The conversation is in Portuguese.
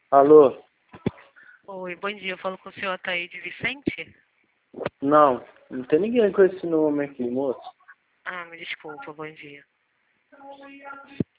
Alô? Oi, bom dia. Eu falo com o senhor Ataíde Vicente? Não, não tem ninguém com esse nome aqui, moço. Ah, me desculpa, bom dia.